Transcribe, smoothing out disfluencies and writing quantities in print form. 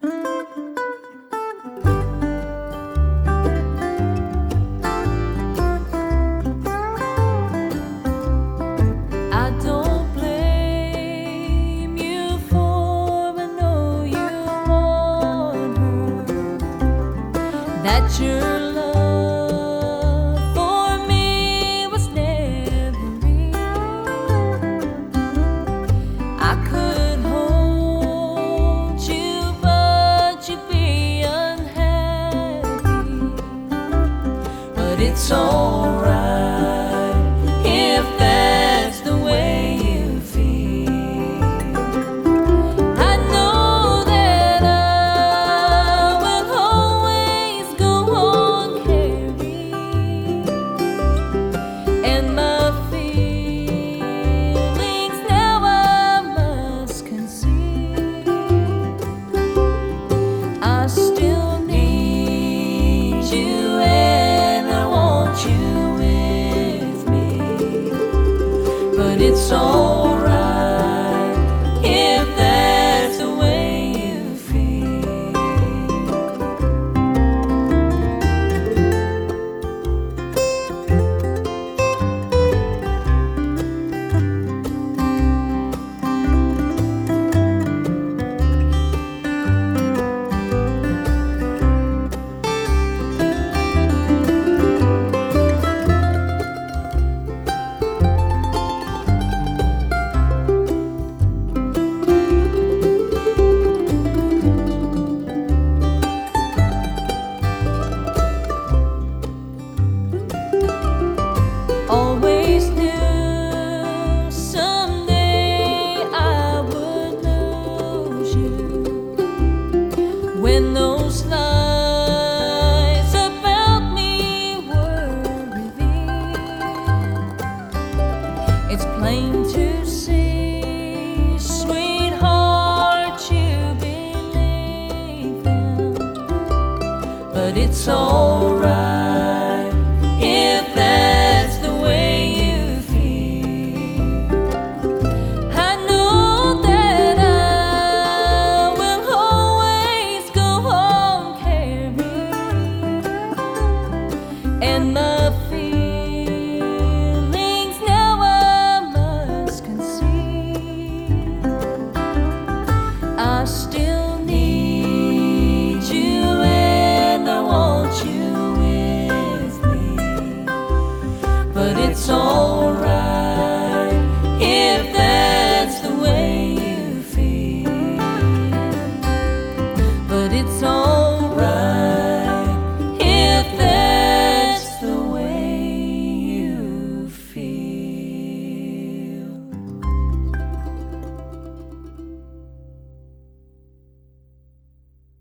I don't blame you for I know you want her, that your love for me was never real. I could hold you, but you'd be unhappy. But it's alright if that's the way you feel. I know that I will always go on caring, and my feelings now I must conceal. I still need you and I want you with me, but it's alright if that's the way you feel. Always knew someday I would lose you. When those lies about me were revealed, it's plain to see, sweetheart, you believe them. But it's alright if that's the way you feel. I know that I will always go on caring, and my feelings now I must conceal. I still need you and I want you with me, but it's alright